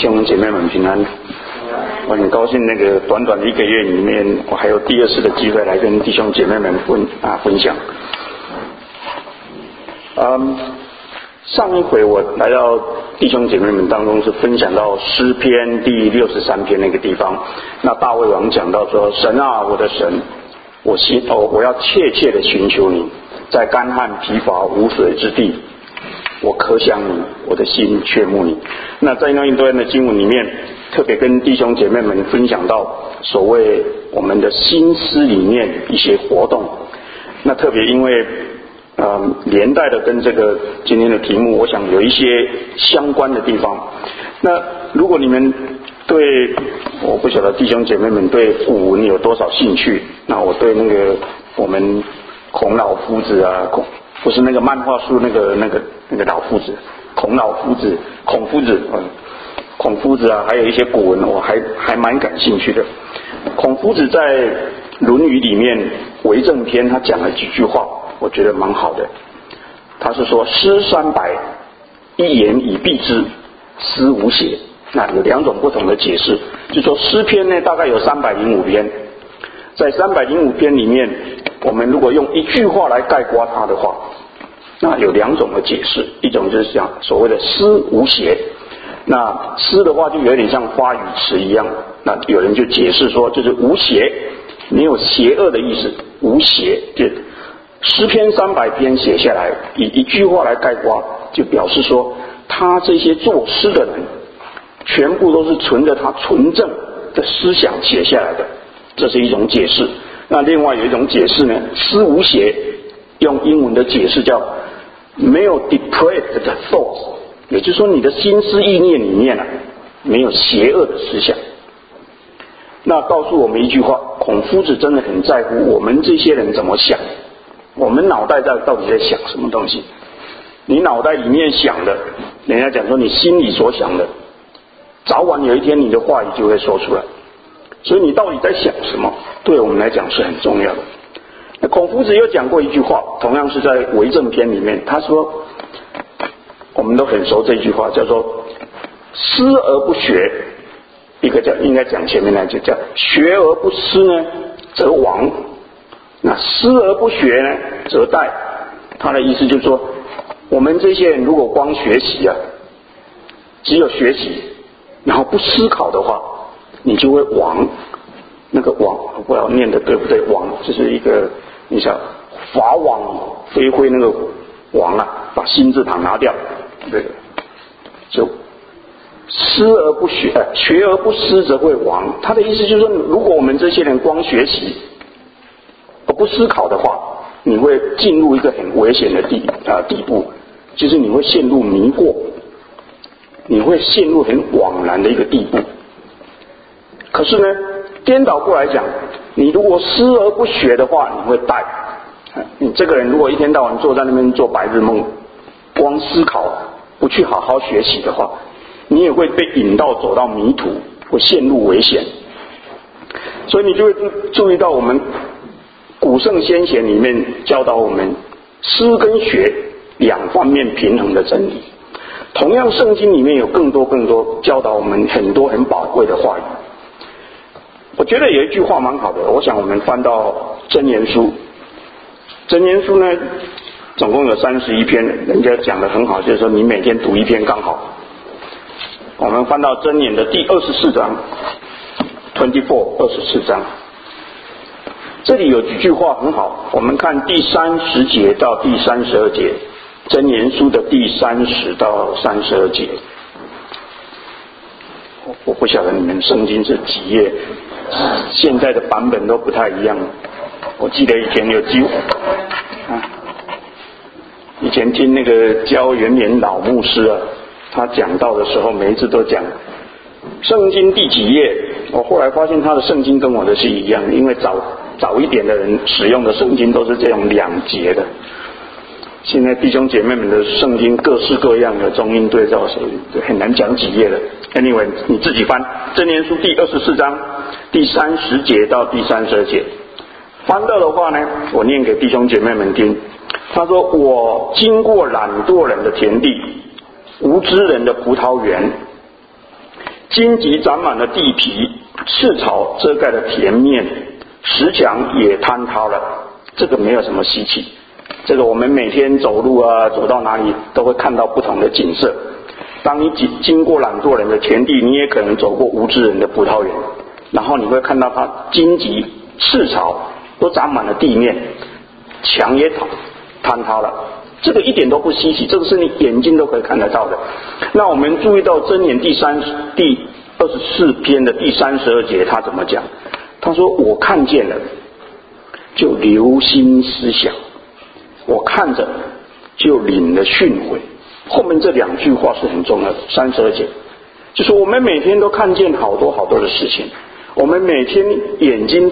兄姐妹们平安。我很高兴短短的1个月里面，我还有第2次的机会来跟弟兄姐妹们分享。上一回我来到弟兄姐妹们当中是分享到诗篇第63篇那个地方，那大卫王讲到说：神啊，我的神，我要切切的寻求你，在干旱疲乏无水之地，我渴想你，我的心缺慕你。那在那一段的经文里面，特别跟弟兄姐妹们分享到所谓我们的心思里面一些活动。那特别因为连带的跟这个今天的题目，我想有一些相关的地方。那如果你们我不晓得弟兄姐妹们对古文有多少兴趣，那我对我们孔老夫子啊，不是那个漫画书那个老夫子，孔夫子啊，还有一些古文我还蛮感兴趣的。孔夫子在《论语》里面为政篇他讲了几句话，我觉得蛮好的。他是说：诗300，一言以蔽之，诗无邪。那有2种不同的解释，就说诗篇呢大概有305篇，在305篇里面，我们如果用一句话来概括它的话，那有2种的解释。一种就是讲所谓的诗无邪，那诗的话就有点像花语词一样，那有人就解释说就是无邪，没有邪恶的意思，无邪。就诗篇300篇写下来，以一句话来概括，就表示说他这些作诗的人全部都是存着他纯正的思想写下来的，这是一种解释。那另外有一种解释呢，诗无邪用英文的解释叫没有 depraved thoughts， 也就是说你的心思意念里面没有邪恶的思想。那告诉我们一句话，孔夫子真的很在乎我们这些人怎么想，我们脑袋到底在想什么东西。你脑袋里面想的，人家讲说你心里所想的，早晚有一天你的话语就会说出来。所以你到底在想什么，对我们来讲是很重要的。那孔夫子又讲过一句话，同样是在为政篇里面，他说，我们都很熟这句话，叫做思而不学，应该讲前面那就叫学而不思呢则亡，那思而不学呢则殆。他的意思就是说，我们这些人如果光学习只有学习然后不思考的话，你就会亡。那个亡我不知道念的对不对，亡就是一个你想法网恢恢那个亡把心字旁拿掉，对，就思而不学，学而不思则会亡。他的意思就是说，如果我们这些人光学习而不思考的话，你会进入一个很危险的地步，就是你会陷入迷惑，你会陷入很枉然的一个地步。可是呢，颠倒过来讲，你如果思而不学的话，你会殆。你这个人如果一天到晚坐在那边做白日梦，光思考不去好好学习的话，你也会被引到走到迷途，会陷入危险。所以你就会注意到我们古圣先贤里面教导我们思跟学2方面平衡的真理。同样圣经里面有更多教导我们很多很宝贵的话语。我觉得有一句话蛮好的，我想我们翻到箴言书，箴言书呢总共有31篇，人家讲得很好，就是说你每天读1篇刚好。我们翻到箴言的第24章24章，这里有几句话很好，我们看第30节到第32节，箴言书的第30到32节。我不晓得你们圣经是几页，现在的版本都不太一样。我记得以前有以前听那个焦元年老牧师他讲道的时候，每一次都讲圣经第几页。我后来发现他的圣经跟我的是一样的，因为早一点的人使用的圣经都是这种2节的。现在弟兄姐妹们的圣经各式各样的中英对照，所以很难讲几页了。Anyway， 你自己翻箴言书第24章第30节到第32节。翻到的话呢，我念给弟兄姐妹们听。他说：我经过懒惰人的田地，无知人的葡萄园， 荆棘长满了地皮，赤草遮盖了田面，石墙也坍塌了。这个没有什么稀奇，这个我们每天走路啊，走到哪里都会看到不同的景色。当你经过懒惰人的田地，你也可能走过无知人的葡萄园，然后你会看到它荆棘、赤草都长满了地面，墙也坍塌了。这个一点都不稀奇，这个是你眼睛都可以看得到的。那我们注意到箴言第24篇的第32节，他怎么讲？他说：“我看见了，就留心思想；我看着，就领了训诲。”后面这两句话是很重要的。32节就是我们每天都看见好多好多的事情，我们每天眼睛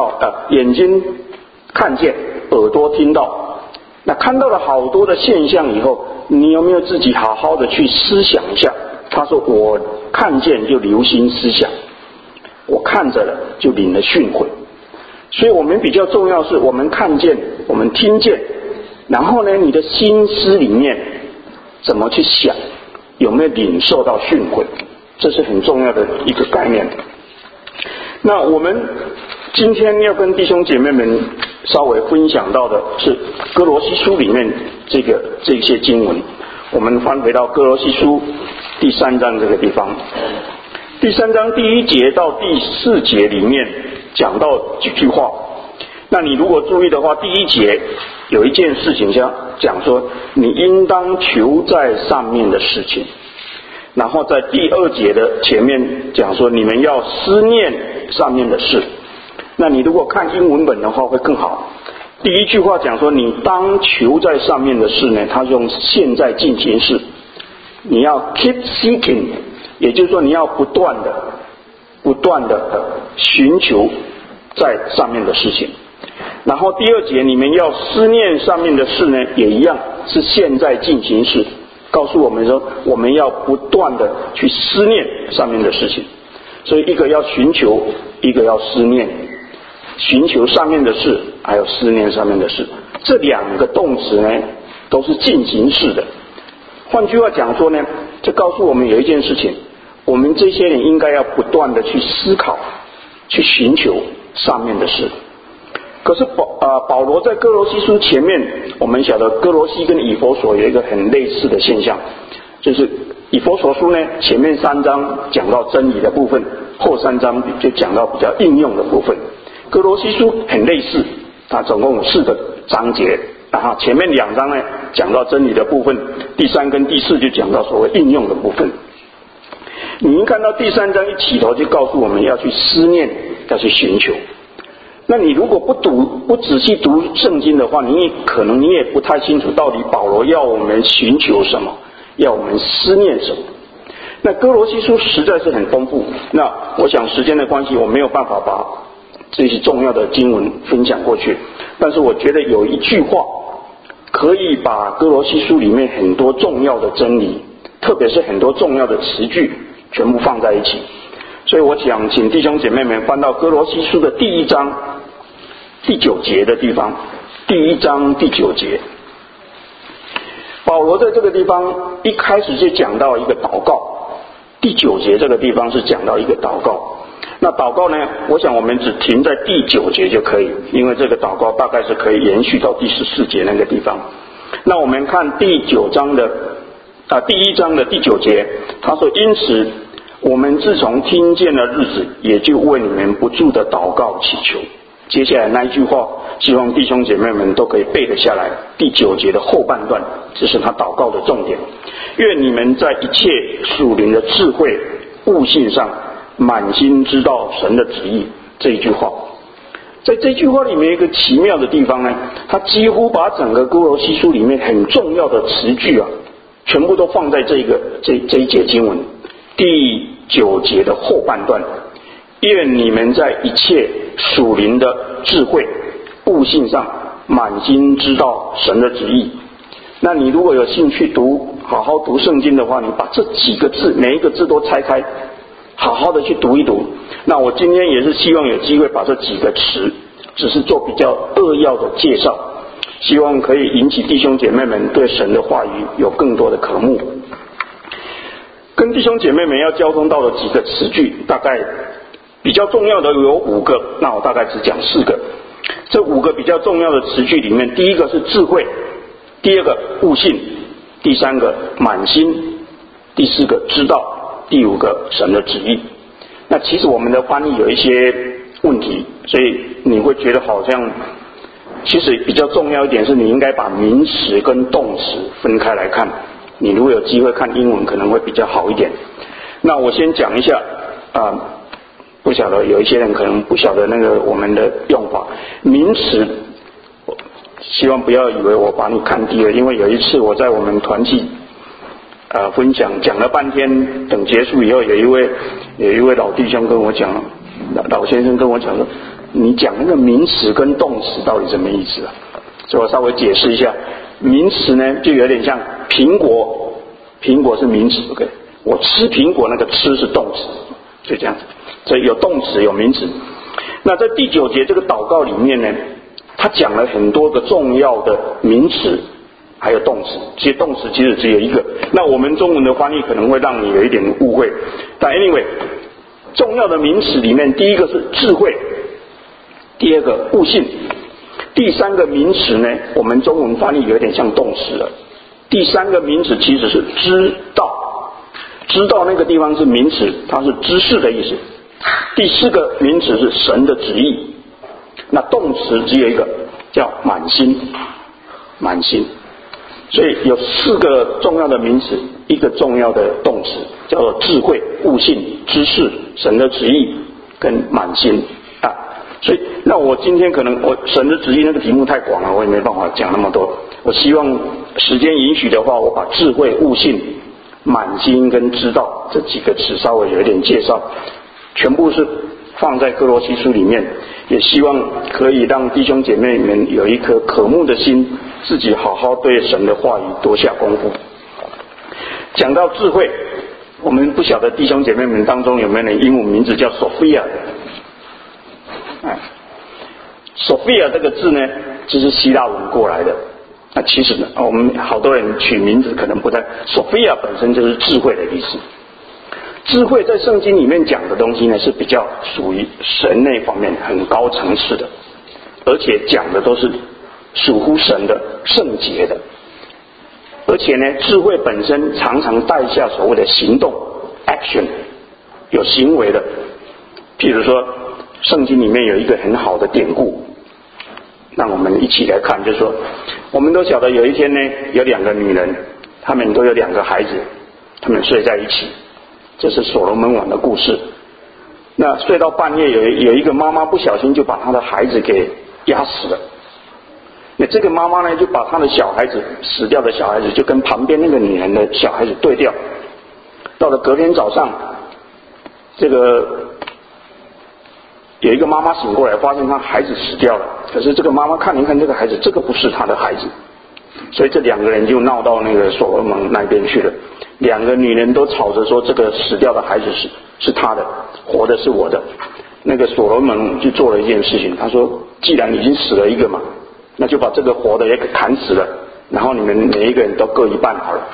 看见，耳朵听到。那看到了好多的现象以后，你有没有自己好好的去思想一下？他说：“我看见就留心思想，我看着了就领了训诲。”所以我们比较重要是我们看见，我们听见，然后呢，你的心思里面怎么去想，有没有领受到训诲，这是很重要的一个概念。那我们今天要跟弟兄姐妹们稍微分享到的是哥罗西书里面这些经文。我们翻回到哥罗西书第3章这个地方，第3章第1节到第4节里面讲到几句话。那你如果注意的话，第1节有一件事情讲说，你应当求在上面的事情。然后在第2节的前面讲说，你们要思念上面的事。那你如果看英文本的话会更好。第一句话讲说，你当求在上面的事呢，它用现在进行式，你要 keep seeking， 也就是说你要不断的寻求在上面的事情。然后第2节你们要思念上面的事呢，也一样是现在进行式，告诉我们说我们要不断的去思念上面的事情。所以一个要寻求，一个要思念，寻求上面的事，还有思念上面的事，这两个动词呢都是进行式的。换句话讲说呢，这告诉我们有一件事情，我们这些人应该要不断的去思考，去寻求上面的事。可是保罗在哥罗西书前面，我们晓得哥罗西跟以弗所有一个很类似的现象，就是以弗所书呢前面3章讲到真理的部分，后3章就讲到比较应用的部分。哥罗西书很类似，它总共有4个章节，然后前面2章呢讲到真理的部分，第3跟第4就讲到所谓应用的部分。你一看到第3章一起头就告诉我们要去思念，要去寻求。那你如果不仔细读圣经的话，你也不太清楚到底保罗要我们寻求什么，要我们思念什么。那哥罗西书实在是很丰富，那我想时间的关系我没有办法把这些重要的经文分享过去，但是我觉得有一句话可以把哥罗西书里面很多重要的真理，特别是很多重要的词句全部放在一起。所以我想请弟兄姐妹们翻到哥罗西书的第1章第9节的地方。第1章第9节，保罗在这个地方一开始就讲到一个祷告，第9节这个地方是讲到一个祷告。那祷告呢，我想我们只停在第9节就可以，因为这个祷告大概是可以延续到第14节那个地方。那我们看第1章的第9节，他说，因此我们自从听见了日子，也就为你们不住的祷告祈求。接下来那一句话，希望弟兄姐妹们都可以背得下来。第9节的后半段，这是他祷告的重点。愿你们在一切属灵的智慧悟性上，满心知道神的旨意。这一句话，在这句话里面有一个奇妙的地方呢，他几乎把整个哥罗西书里面很重要的词句全部都放在这一节经文第9节的后半段。愿你们在一切属灵的智慧悟性上，满心知道神的旨意。那你如果有兴趣好好读圣经的话，你把这几个字每一个字都拆开，好好的去读一读。那我今天也是希望有机会把这几个词只是做比较扼要的介绍，希望可以引起弟兄姐妹们对神的话语有更多的渴慕。跟弟兄姐妹们要交通到的几个词句，大概比较重要的有5个，那我大概只讲4个。这5个比较重要的词句里面，第一个是智慧，第2个悟性，第3个满心，第4个知道，第5个神的旨意。那其实我们的翻译有一些问题，所以你会觉得好像其实比较重要一点是你应该把名词跟动词分开来看，你如果有机会看英文可能会比较好一点。那我先讲一下不晓得有一些人可能不晓得那个我们的用法。名词希望不要以为我把你看低了，因为有一次我在我们团契分享讲了半天，等结束以后有一位老弟兄跟我讲，老先生跟我讲说，你讲那个名词跟动词到底什么意思啊？所以我稍微解释一下，名词呢就有点像苹果，苹果是名词 ，OK， 我吃苹果那个吃是动词，就这样子，所以有动词有名词。那在第9节这个祷告里面呢，他讲了很多个重要的名词还有动词，其实动词其实只有一个，那我们中文的翻译可能会让你有一点误会，但 anyway 重要的名词里面，第一个是智慧，第2个悟性，第3个名词呢我们中文翻译有点像动词了，第3个名词其实是知道，知道那个地方是名词，它是知识的意思，第4个名词是神的旨意，那动词只有一个叫满心，满心。所以有4个重要的名词，1个重要的动词，叫做智慧、悟性、知识、神的旨意跟满心所以那我今天可能神的旨意那个题目太广了，我也没办法讲那么多，我希望时间允许的话，我把智慧、悟性、满心跟知道这几个词稍微有一点介绍，全部是放在哥罗西书里面，也希望可以让弟兄姐妹们有一颗渴慕的心，自己好好对神的话语多下功夫。讲到智慧，我们不晓得弟兄姐妹们当中有没有人英文名字叫 Sophia Sophia 这个字呢，就是希腊文过来的。那其实呢，我们好多人取名字可能不太 Sophia 本身就是智慧的意思。智慧在圣经里面讲的东西呢，是比较属于神那方面很高层次的，而且讲的都是属乎神的圣洁的，而且呢，智慧本身常常带下所谓的行动 action， 有行为的。譬如说圣经里面有一个很好的典故，让我们一起来看，就是说我们都晓得有一天呢，有2个女人，她们都有2个孩子，她们睡在一起，这是所罗门王的故事。那睡到半夜，有一个妈妈不小心就把她的孩子给压死了。那这个妈妈呢，就把她的小孩子，死掉的小孩子就跟旁边那个女人的小孩子对调。到了隔天早上，这个有一个妈妈醒过来，发现她孩子死掉了，可是这个妈妈看一看这个孩子，这个不是她的孩子，所以这2个人就闹到那个所罗门那边去了。2个女人都吵着说，这个死掉的孩子是她的，活的是我的。那个所罗门就做了一件事情，他说既然已经死了一个嘛，那就把这个活的也给砍死了，然后你们每一个人都各一半好了。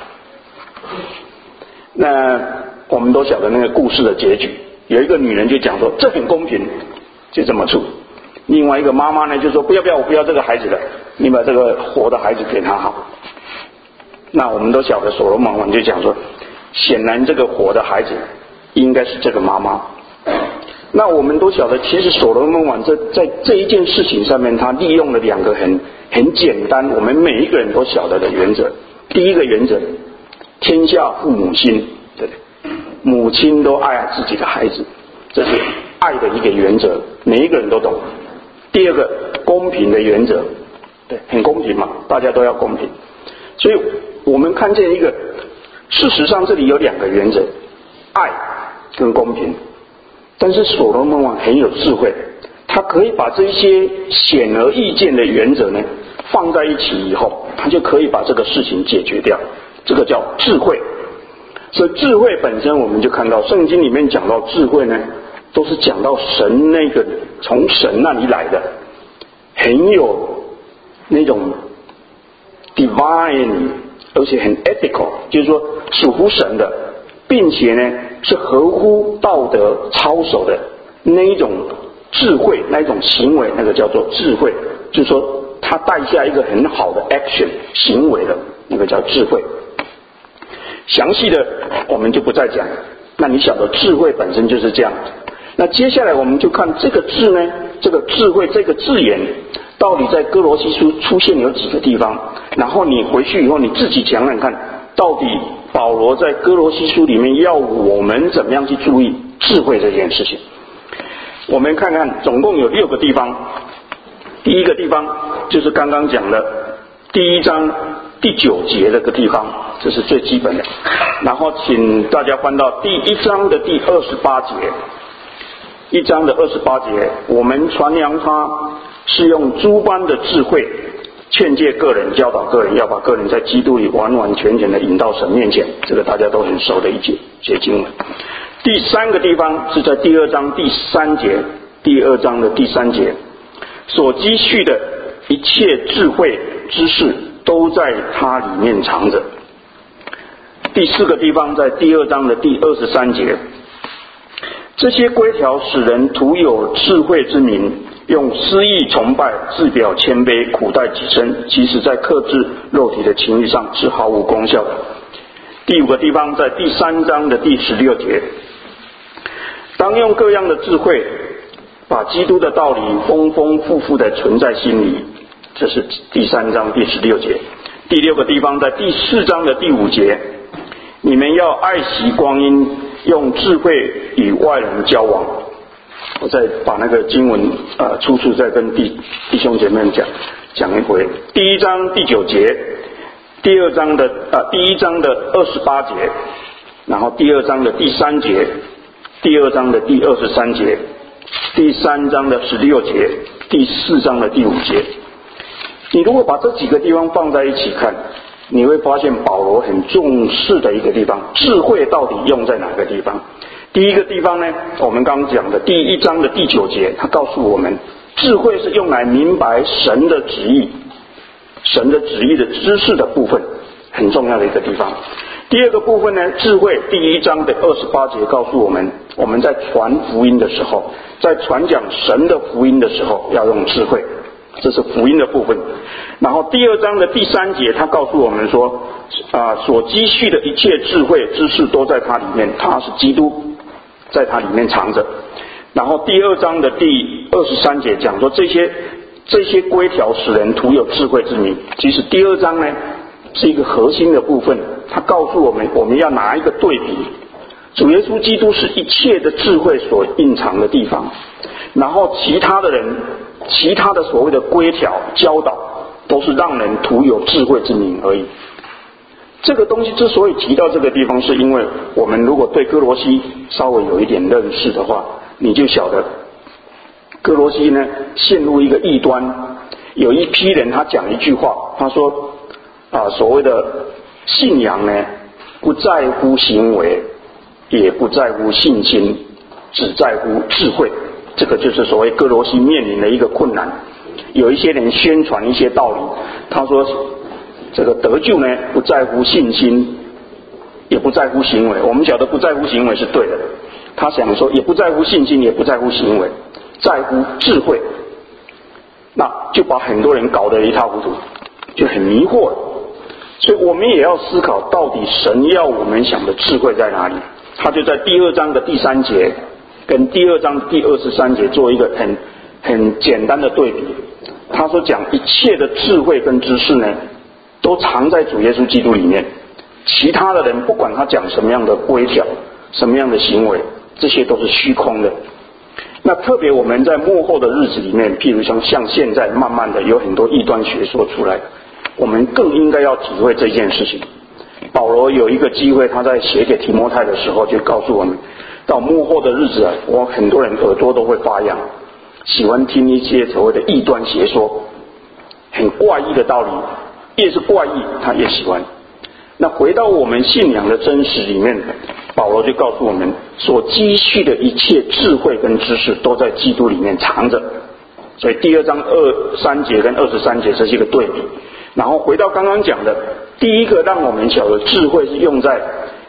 那我们都晓得那个故事的结局，有一个女人就讲说这很公平，就这么处。另外一个妈妈呢就说不要，我不要这个孩子了，你把这个活的孩子给他好。那我们都晓得所罗门王就讲说，显然这个活的孩子应该是这个妈妈。那我们都晓得，其实所罗门王在这一件事情上面，他利用了2个很简单，我们每一个人都晓得的原则。第一个原则，天下父母心，对，母亲都爱自己的孩子，这是爱的一个原则，每一个人都懂。第2个，公平的原则，对，很公平嘛，大家都要公平。所以我们看见一个，事实上这里有2个原则，爱跟公平。但是所罗门王很有智慧，他可以把这些显而易见的原则呢放在一起以后，他就可以把这个事情解决掉，这个叫智慧。所以智慧本身，我们就看到圣经里面讲到智慧呢，都是讲到神那个从神那里来的，很有那种 divine， 而且很 ethical， 就是说属乎神的并且呢是合乎道德操守的那一种智慧，那一种行为，那个叫做智慧，就是说它带下一个很好的 action 行为的，那个叫智慧。详细的我们就不再讲，那你晓得智慧本身就是这样。那接下来我们就看这个字呢，这个智慧这个字眼到底在哥罗西书出现有几个地方，然后你回去以后你自己想想看，到底保罗在哥罗西书里面要我们怎么样去注意智慧这件事情。我们看看总共有6个地方。第一个地方就是刚刚讲的第1章第9节这个地方，这是最基本的。然后请大家翻到第1章的第28节。1章的28节，我们传扬他是用诸般的智慧劝诫个人，教导个人，要把个人在基督里完完全全的引到神面前。这个大家都很熟的一节经文。第3个地方是在第2章第3节，第2章的第3节，所积蓄的一切智慧知识都在它里面藏着。第4个地方在第2章的第23节，这些规条使人徒有智慧之名，用私意崇拜，自表谦卑，苦待己身，其实在克制肉体的情欲上是毫无功效的。第5个地方在第3章的第16节，当用各样的智慧把基督的道理丰丰富富的存在心里，这是第3章第16节。第6个地方在第4章的第5节，你们要爱惜光阴，用智慧与外人交往。我再把那个经文出处再跟弟兄姐妹讲一回。第1章第9节，第1章的28节，然后第2章的第3节，第2章的第23节，第3章的16节，第4章的第5节。你如果把这几个地方放在一起看，你会发现保罗很重视的一个地方，智慧到底用在哪个地方。第一个地方呢，我们刚刚讲的第1章的第9节，他告诉我们智慧是用来明白神的旨意，神的旨意的知识的部分，很重要的一个地方。第2个部分呢，智慧第1章的28节告诉我们，我们在传福音的时候，在传讲神的福音的时候要用智慧，这是福音的部分。然后第2章的第3节，他告诉我们说所积蓄的一切智慧知识都在它里面，它是基督，在它里面藏着。然后第2章的第23节讲说这些规条使人徒有智慧之名。其实第2章呢是一个核心的部分，它告诉我们我们要拿一个对比，主耶稣基督是一切的智慧所蕴藏的地方，然后其他的人其他的所谓的规条教导都是让人徒有智慧之名而已。这个东西之所以提到这个地方，是因为我们如果对哥罗西稍微有一点认识的话，你就晓得哥罗西呢陷入一个异端。有一批人他讲一句话，他说所谓的信仰呢不在乎行为，也不在乎信心，只在乎智慧。这个就是所谓哥罗西面临的一个困难。有一些人宣传一些道理，他说这个得救呢不在乎信心，也不在乎行为。我们晓得不在乎行为是对的，他想说也不在乎信心，也不在乎行为，在乎智慧。那就把很多人搞得一塌糊涂，就很迷惑了。所以我们也要思考，到底神要我们想的智慧在哪里。他就在第2章的第3节跟第2章第23节做一个很简单的对比。他说讲一切的智慧跟知识呢都藏在主耶稣基督里面，其他的人不管他讲什么样的规条，什么样的行为，这些都是虚空的。那特别我们在末后的日子里面，譬如像现在慢慢的有很多异端学说出来，我们更应该要体会这件事情。保罗有一个机会，他在写给提摩太的时候就告诉我们，到末后的日子很多人耳朵都会发痒，喜欢听一些所谓的异端邪说，很怪异的道理，越是怪异他越喜欢。那回到我们信仰的真实里面，保罗就告诉我们，所积蓄的一切智慧跟知识都在基督里面藏着。所以第2章23节跟23节这是一个对比。然后回到刚刚讲的，第一个让我们晓得智慧是用在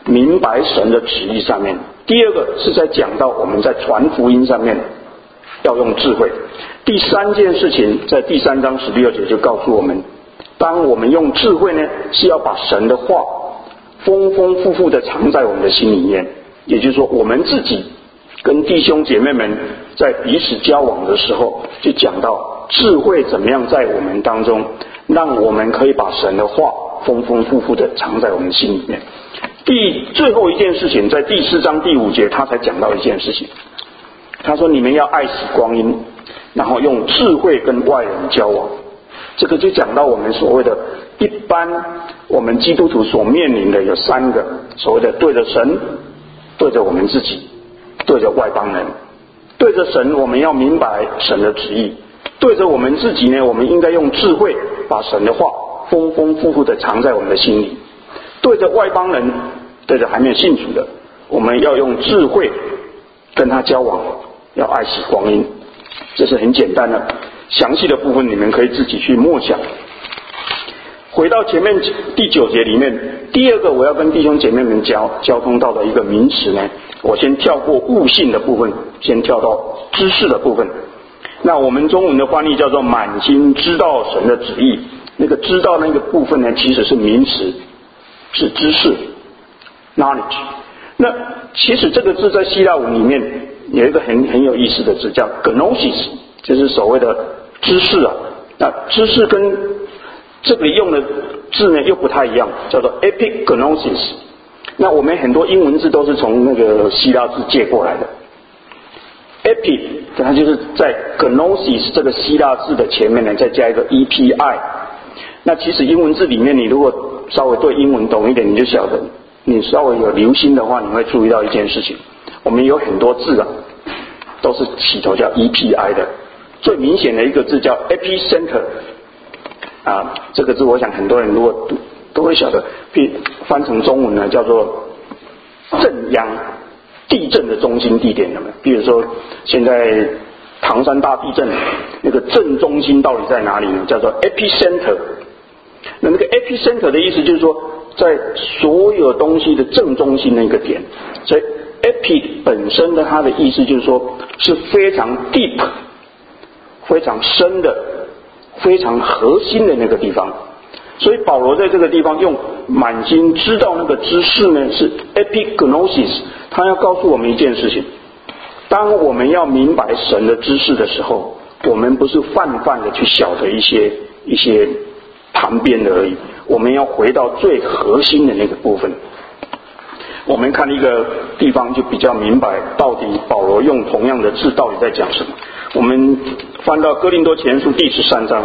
明白神的旨意上面。第二个是在讲到我们在传福音上面要用智慧。第三件事情在第3章16节就告诉我们，当我们用智慧呢，是要把神的话丰丰富富的藏在我们的心里面。也就是说，我们自己跟弟兄姐妹们在彼此交往的时候，就讲到智慧怎么样在我们当中，让我们可以把神的话丰丰富富的藏在我们心里面。最后一件事情，在第4章第5节，他才讲到一件事情。他说：“你们要爱惜光阴，然后用智慧跟外人交往。”这个就讲到我们所谓的一般我们基督徒所面临的有3个所谓的对着神、对着我们自己、对着外邦人。对着神，我们要明白神的旨意；对着我们自己呢，我们应该用智慧把神的话丰丰富富的藏在我们的心里。对着外邦人，对着还没有信主的，我们要用智慧跟他交往，要爱惜光阴。这是很简单的，详细的部分你们可以自己去默想。回到前面第9节里面，第二个我要跟弟兄姐妹们交通到的一个名词呢，我先跳过悟性的部分，先跳到知识的部分。那我们中文的翻译叫做满心知道神的旨意。那个知道那个部分呢，其实是名词，是知识 knowledge。 那其实这个字在希腊文里面有一个很有意思的字叫 gnosis， 就是所谓的知识啊。那知识跟这里用的字呢又不太一样，叫做 epignosis。 那我们很多英文字都是从那个希腊字借过来的。epi 它就是在 gnosis 这个希腊字的前面呢再加一个 epi。 那其实英文字里面，你如果稍微对英文懂一点，你就晓得，你稍微有留心的话，你会注意到一件事情，我们有很多字啊都是起头叫 epi 的。最明显的一个字叫 epicenter，这个字我想很多人如果都会晓得，翻成中文呢叫做震央，地震的中心地点。有没有？比如说现在唐山大地震，那个正中心到底在哪里呢？叫做 epicenter。 那个 epicenter 的意思就是说，在所有东西的正中心那个点。所以 epi 本身的它的意思就是说，是非常 deep、非常深的、非常核心的那个地方。所以保罗在这个地方用满心知道那个知识呢，是 epignosis。 他要告诉我们一件事情，当我们要明白神的知识的时候，我们不是泛泛的去晓得一些旁边的而已，我们要回到最核心的那个部分。我们看一个地方就比较明白，到底保罗用同样的字到底在讲什么。我们翻到哥林多前书第13章，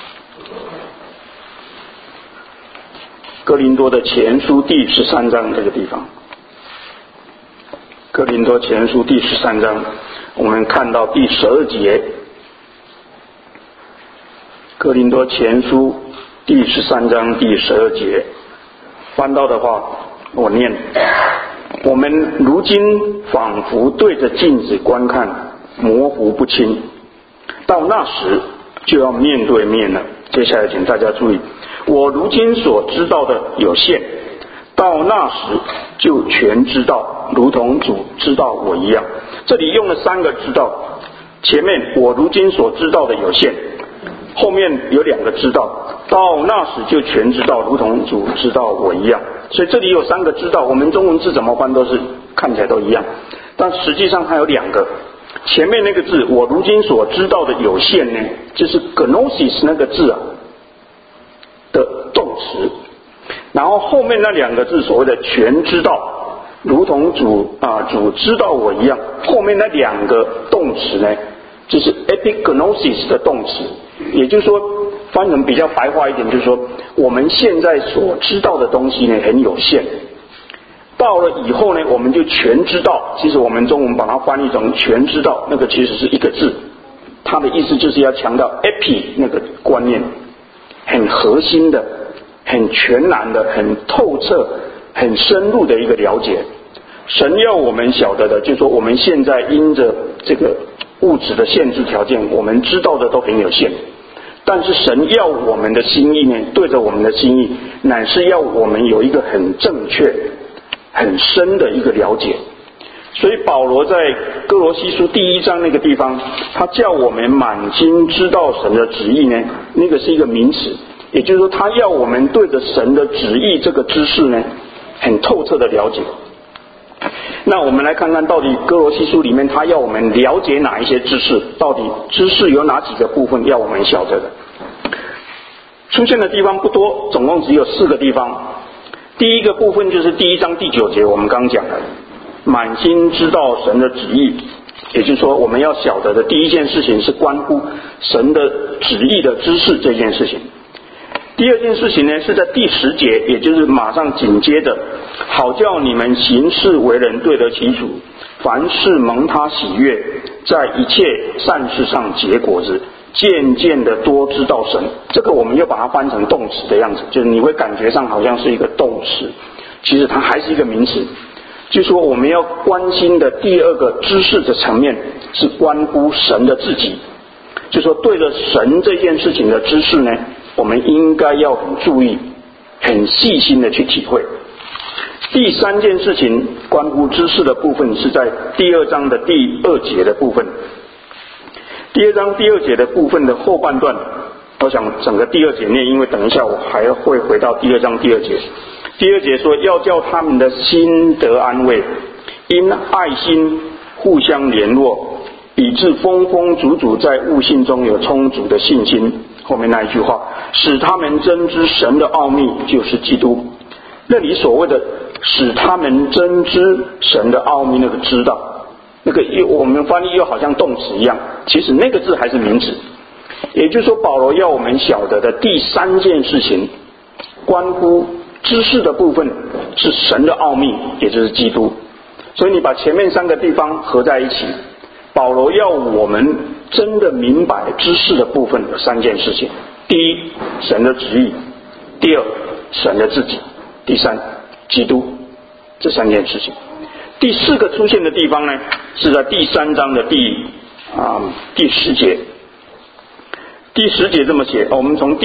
哥林多的前书第13章这个地方，哥林多前书第13章，我们看到第12节。哥林多前书第13章第12节，翻到的话我念：我们如今仿佛对着镜子观看，模糊不清，到那时就要面对面了。接下来请大家注意，我如今所知道的有限，到那时就全知道，如同主知道我一样。这里用了3个知道，前面我如今所知道的有限，后面有2个知道，到那时就全知道，如同主知道我一样。所以这里有3个知道，我们中文字怎么翻都是看起来都一样，但实际上它有2个。前面那个字我如今所知道的有限呢，就是 gnosis 那个字的动词，然后后面那2个字所谓的全知道，如同主知道我一样，后面那2个动词呢，就是 epignosis 的动词。也就是说，翻成比较白话一点，就是说我们现在所知道的东西呢很有限，到了以后呢我们就全知道。其实我们中文把它翻译成全知道，那个其实是一个字，它的意思就是要强调 epi 那个观念，很核心的、很全然的、很透彻、很深入的一个了解。神要我们晓得的，就是说我们现在因着这个物质的限制条件，我们知道的都很有限，但是神要我们的心意呢，对着我们的心意，乃是要我们有一个很正确、 很深的一个了解。所以保罗在哥罗西书第1章那个地方，他叫我们满心知道神的旨意呢，那个是一个名词，也就是说他要我们对着神的旨意这个知识呢很透彻的了解。那我们来看看到底哥罗西书里面他要我们了解哪一些知识，到底知识有哪几个部分要我们晓得的。出现的地方不多，总共只有4个地方。第一个部分就是第1章第9节，我们刚讲的满心知道神的旨意，也就是说我们要晓得的第一件事情是关乎神的旨意的知识这件事情。第二件事情呢是在第10节，也就是马上紧接着，好叫你们行事为人对得起主，凡事蒙他喜悦，在一切善事上结果子，渐渐的多知道神。这个我们又把它翻成动词的样子，就是你会感觉上好像是一个动词，其实它还是一个名词。就是说我们要关心的第二个知识的层面是关乎神的自己，就是说对着神这件事情的知识呢，我们应该要很注意很细心的去体会。第3件事情关乎知识的部分是在第2章的第2节的部分。第2章第2节的部分的后半段，我想整个第2节念，因为等一下我还会回到第2章第2节。第2节说要叫他们的心得安慰，因爱心互相联络，以致丰丰足足在悟性中有充足的信心。后面那一句话，使他们真知神的奥秘，就是基督。那里所谓的使他们真知神的奥秘，那个知道，那个我们翻译又好像动词一样，其实那个字还是名词。也就是说保罗要我们晓得的第3件事情，关乎知识的部分是神的奥秘，也就是基督。所以你把前面3个地方合在一起，保罗要我们真的明白知识的部分有3件事情：第一，神的旨意；第二，神的自己；第3，基督。这3件事情。第4个出现的地方呢，是在第3章的第10节。第10节这么写，我们从第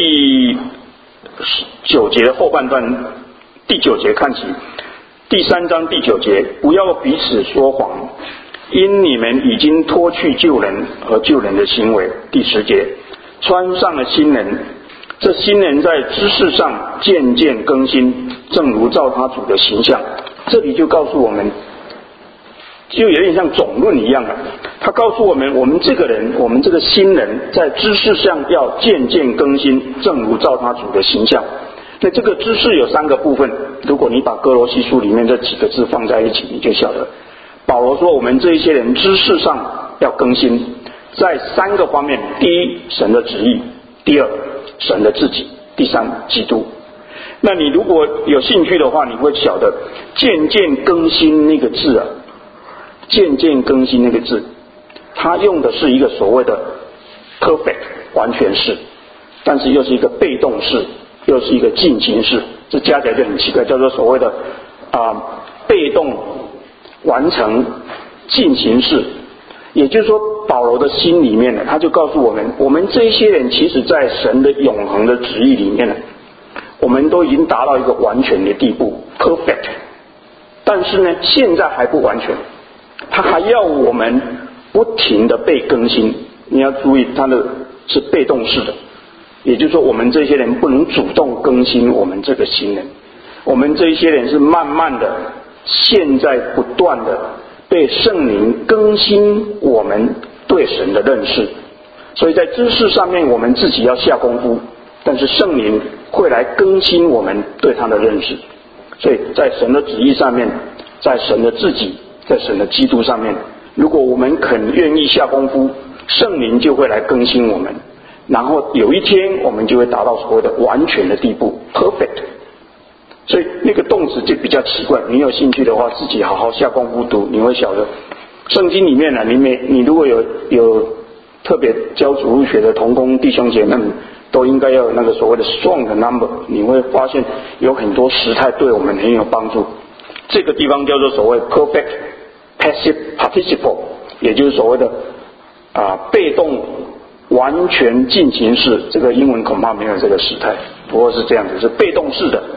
9节的后半段第9节看起。第3章第9节，不要彼此说谎，因你们已经脱去旧人和旧人的行为。第10节，穿上了新人，这新人在知识上渐渐更新，正如照他主的形象。这里就告诉我们，就有点像总论一样了。他告诉我们，我们这个人，我们这个新人在知识上要渐渐更新，正如照他主的形象。那这个知识有3个部分，如果你把哥罗西书里面这几个字放在一起，你就晓得保罗说我们这一些人知识上要更新，在3个方面：第一，神的旨意；第二，神的自己；第3，基督。那你如果有兴趣的话，你会晓得渐渐更新那个字啊，渐渐更新那个字，它用的是一个所谓的 perfect 完全式，但是又是一个被动式，又是一个进行式，这加起来就很奇怪，叫做所谓的被动完成进行式。也就是说保罗的心里面呢，他就告诉我们，我们这一些人其实在神的永恒的旨意里面呢，我们都已经达到一个完全的地步 perfect， 但是呢现在还不完全，他还要我们不停的被更新。你要注意他的是被动式的，也就是说我们这些人不能主动更新我们这个新人，我们这些人是慢慢的现在不断的被圣灵更新我们对神的认识。所以在知识上面我们自己要下功夫，但是圣灵会来更新我们对他的认识。所以在神的旨意上面，在神的自己，在神的基督上面，如果我们愿意下功夫，圣灵就会来更新我们，然后有一天我们就会达到所谓的完全的地步 perfect。 所以那个动词就比较奇怪，你有兴趣的话自己好好下功夫读，你会晓得圣经里面呢，你如果有特别教主日学的同工弟兄姐妹们，都应该要有那个所谓的 strong 的 number， 你会发现有很多时态对我们很有帮助。这个地方叫做所谓 perfect passive participle， 也就是所谓的被动完全进行式，这个英文恐怕没有这个时态，不过是这样子，是被动式的，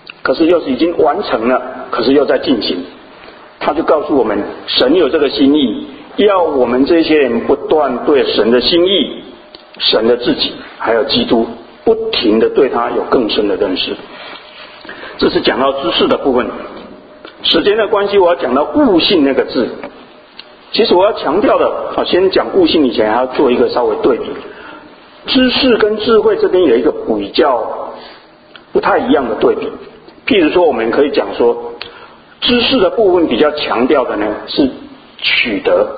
可是又是已经完成了，可是又在进行。他就告诉我们，神有这个心意，要我们这些人不断对神的心意、神的自己还有基督不停的对他有更深的认识。这是讲到知识的部分。时间的关系，我要讲到悟性那个字。其实我要强调的，先讲悟性以前还要做一个稍微对比。知识跟智慧这边有一个比较不太一样的对比。譬如说，我们可以讲说，知识的部分比较强调的呢是取得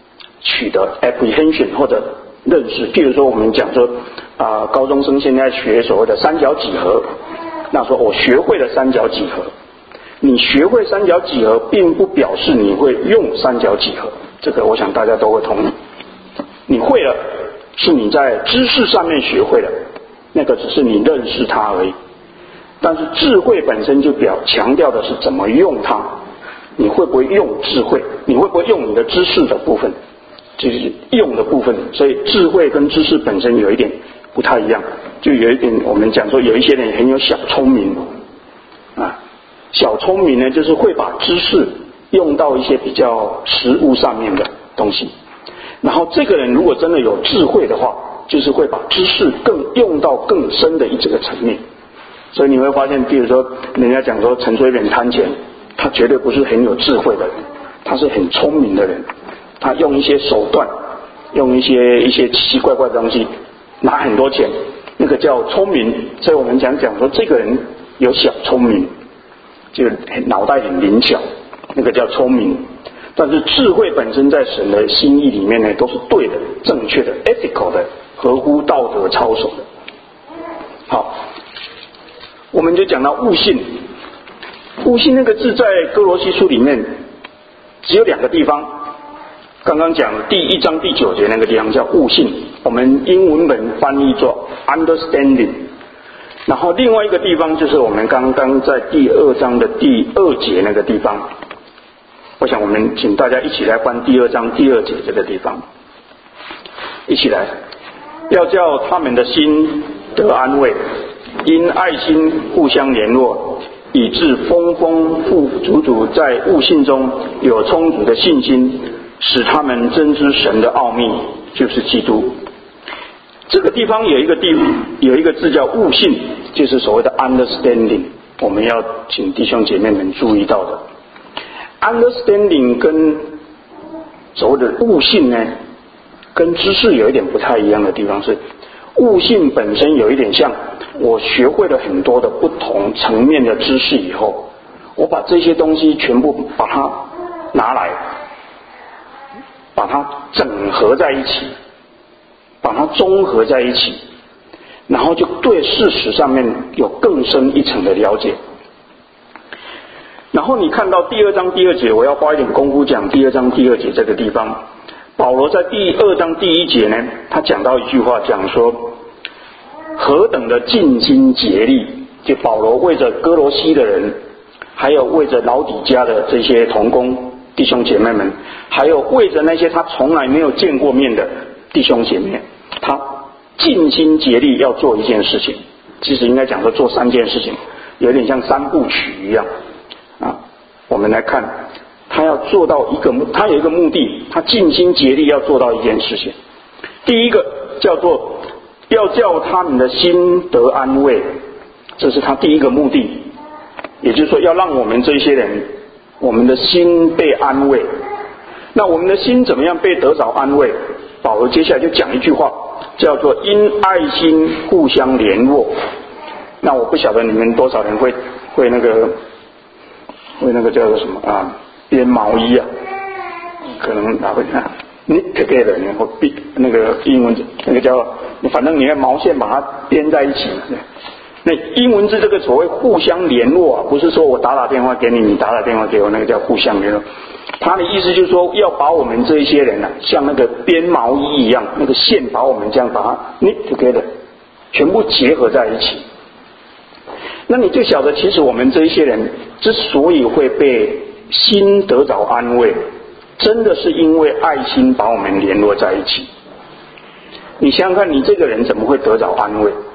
apprehension 或者认识。譬如说，我们讲说高中生现在学所谓的三角几何，那说我学会了三角几何。你学会三角几何，并不表示你会用三角几何，这个我想大家都会同意。你会了，是你在知识上面学会了，那个只是你认识它而已。但是智慧本身就强调的是怎么用它，你会不会用智慧，你会不会用你的知识的部分，就是用的部分。所以智慧跟知识本身有一点不太一样，就有一点我们讲说有一些人很有小聪明啊。小聪明呢，就是会把知识用到一些比较实物上面的东西。然后这个人如果真的有智慧的话，就是会把知识用到更深的这个层面。所以你会发现，比如说人家讲说陈水扁贪钱，他绝对不是很有智慧的人，他是很聪明的人。他用一些手段，用一些奇奇怪怪的东西拿很多钱，那个叫聪明。所以我们讲说这个人有小聪明，就脑袋很灵巧，那个叫聪明。但是智慧本身在神的心意里面呢，都是对的、正确的、ethical 的，合乎道德操守的。好，我们就讲到悟性。悟性那个字在哥罗西书里面只有2个地方。刚刚讲第1章第9节那个地方叫悟性，我们英文本翻译作 understanding。然后另外一个地方就是我们刚刚在第2章的第2节那个地方，我想我们请大家一起来翻第2章第2节这个地方，一起来，要叫他们的心得安慰，因爱心互相联络，以致丰丰富足在悟性中有充足的信心，使他们真知神的奥秘，就是基督。这个地方有一个字叫悟性，就是所谓的 understanding， 我们要请弟兄姐妹们注意到的。understanding 跟所谓的悟性呢，跟知识有一点不太一样的地方是，悟性本身有一点像我学会了很多的不同层面的知识以后，我把这些东西全部把它拿来，把它整合在一起，把它综合在一起，然后就对事实上面有更深一层的了解。然后你看到第2章第2节，我要花一点功夫讲第2章第2节这个地方。保罗在第2章第1节呢，他讲到一句话，讲说何等的尽心竭力，就保罗为着哥罗西的人，还有为着老底嘉的这些同工弟兄姐妹们，还有为着那些他从来没有见过面的弟兄姐妹，他尽心竭力要做一件事情。其实应该讲说做3件事情，有点像3部曲一样啊。我们来看，他要做到他有一个目的，他尽心竭力要做到一件事情。第一个叫做要叫他们的心得安慰，这是他第一个目的。也就是说，要让我们这些人，我们的心被安慰。那我们的心怎么样被得着安慰？保罗接下来就讲一句话，叫做因爱心互相联络。那我不晓得你们多少人会那个叫做什么啊？编毛衣啊，可能哪会看knit together， 然后那个英文那个叫，反正你的毛线把它编在一起。那英文字这个所谓互相联络啊，不是说我打电话给你，你打电话给我，那个叫互相联络。他的意思就是说，要把我们这一些人啊，像那个编毛衣一样，那个线把我们这样把它knit together， 全部结合在一起。那你就晓得，其实我们这一些人之所以会被心得着安慰，真的是因为爱心把我们联络在一起。你想想看，你这个人怎么会得着安慰？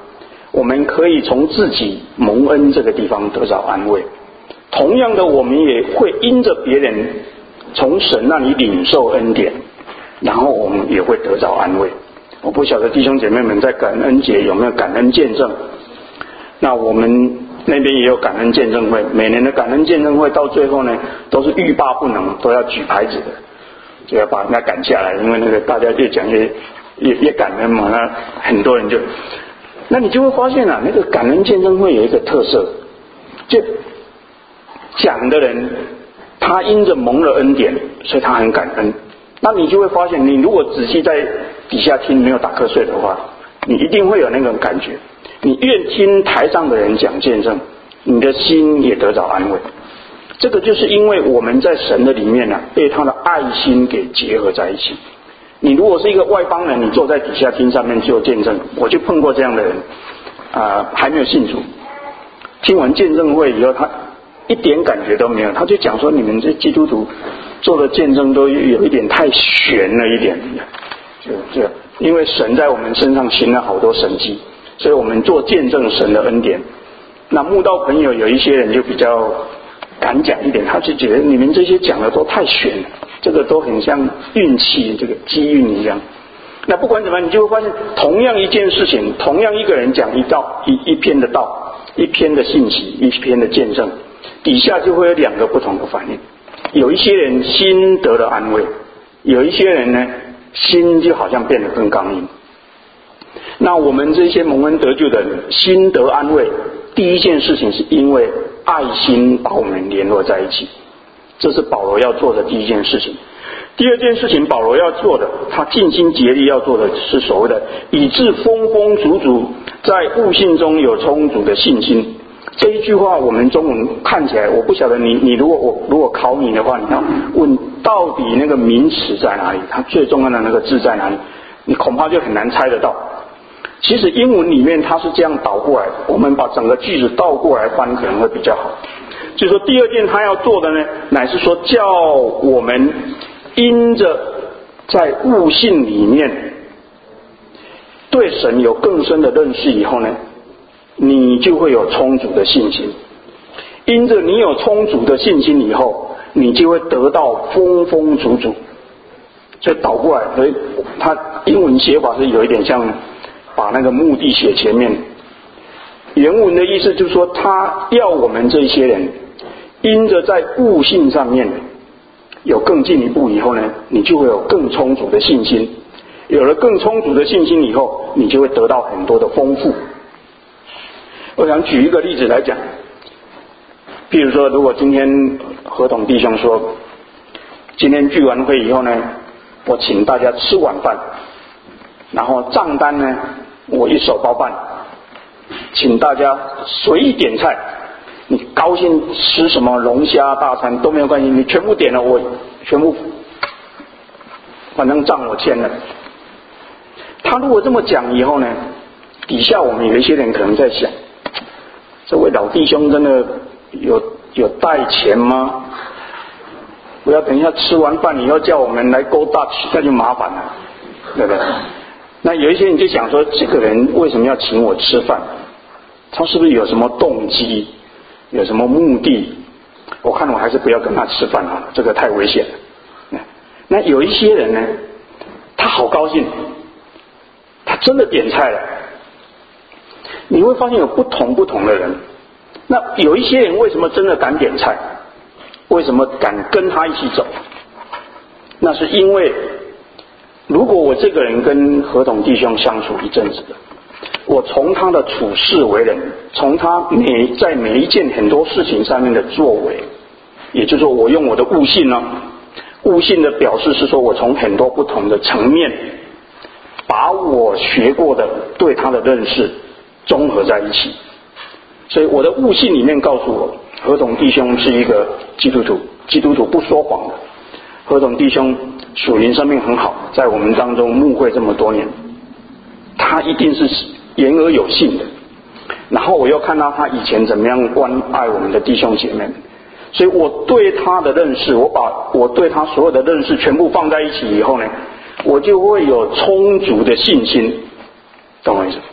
我们可以从自己蒙恩这个地方得到安慰。同样的，我们也会因着别人从神那里领受恩典，然后我们也会得到安慰。我不晓得弟兄姐妹们在感恩节有没有感恩见证？那我们那边也有感恩见证会，每年的感恩见证会到最后呢，都是欲罢不能，都要举牌子的，就要把人家赶下来，因为那个大家越讲越感恩嘛，那很多人就，那你就会发现啊，那个感恩见证会有一个特色，就讲的人他因着蒙了恩典，所以他很感恩。那你就会发现，你如果仔细在底下听没有打瞌睡的话，你一定会有那种感觉。你越听台上的人讲见证，你的心也得着安慰。这个就是因为我们在神的里面呢，被他的爱心给结合在一起。你如果是一个外邦人，你坐在底下听上面做见证，我就碰过这样的人，还没有信主，听完见证会以后，他一点感觉都没有，他就讲说：你们这基督徒做的见证都有一点太玄了一点，就因为神在我们身上行了好多神迹，所以我们做见证神的恩典。那慕道朋友有一些人就比较敢讲一点，他就觉得你们这些讲的都太玄了，这个都很像运气，这个机运一样。那不管怎么样，你就会发现，同样一件事情，同样一个人讲一篇的道，一篇的信息，一篇的见证，底下就会有两个不同的反应。有一些人心得了安慰，有一些人呢，心就好像变得更刚硬。那我们这些蒙恩得救的人，心得安慰，第一件事情是因为爱心把我们联络在一起，这是保罗要做的第一件事情。第二件事情，保罗要做的，他尽心竭力要做的是所谓的以致丰丰足足，在悟性中有充足的信心。这一句话我们中文看起来，我不晓得你如果考你的话，你要问到底那个名词在哪里，它最重要的那个字在哪里，你恐怕就很难猜得到。其实英文里面它是这样倒过来，我们把整个句子倒过来翻可能会比较好。就是说第二件他要做的呢，乃是说叫我们因着在悟性里面对神有更深的认识以后呢，你就会有充足的信心。因着你有充足的信心以后，你就会得到丰丰足足。所以倒过来，所以它英文写法是有一点像把那个目的写前面。原文的意思就是说，他要我们这些人因着在悟性上面有更进一步以后呢，你就会有更充足的信心。有了更充足的信心以后，你就会得到很多的丰富。我想举一个例子来讲，譬如说，如果今天合同弟兄说，今天聚完会以后呢，我请大家吃晚饭，然后账单呢，我一手包办，请大家随意点菜，你高兴吃什么龙虾大餐都没有关系，你全部点了，我全部，反正账我签了。他如果这么讲以后呢，底下我们有一些人可能在想，这位老弟兄真的有带钱吗？不要等一下吃完饭以后叫我们来勾大那就麻烦了，对不对？那有一些人就想说，这个人为什么要请我吃饭？他是不是有什么动机，有什么目的？我看我还是不要跟他吃饭好了，这个太危险了。那有一些人呢，他好高兴，他真的点菜了。你会发现有不同的人。那有一些人为什么真的敢点菜？为什么敢跟他一起走？那是因为，如果我这个人跟合同弟兄相处一阵子的，我从他的处事为人，从他在每一件很多事情上面的作为，也就是说我用我的悟性呢，悟性的表示是说我从很多不同的层面，把我学过的对他的认识综合在一起。所以我的悟性里面告诉我，合同弟兄是一个基督徒，基督徒不说谎的。合同弟兄属灵生命很好，在我们当中牧会这么多年，他一定是言而有信的。然后我又看到他以前怎么样关爱我们的弟兄姐妹，所以我对他的认识，我把我对他所有的认识全部放在一起以后呢，我就会有充足的信心，懂我意思？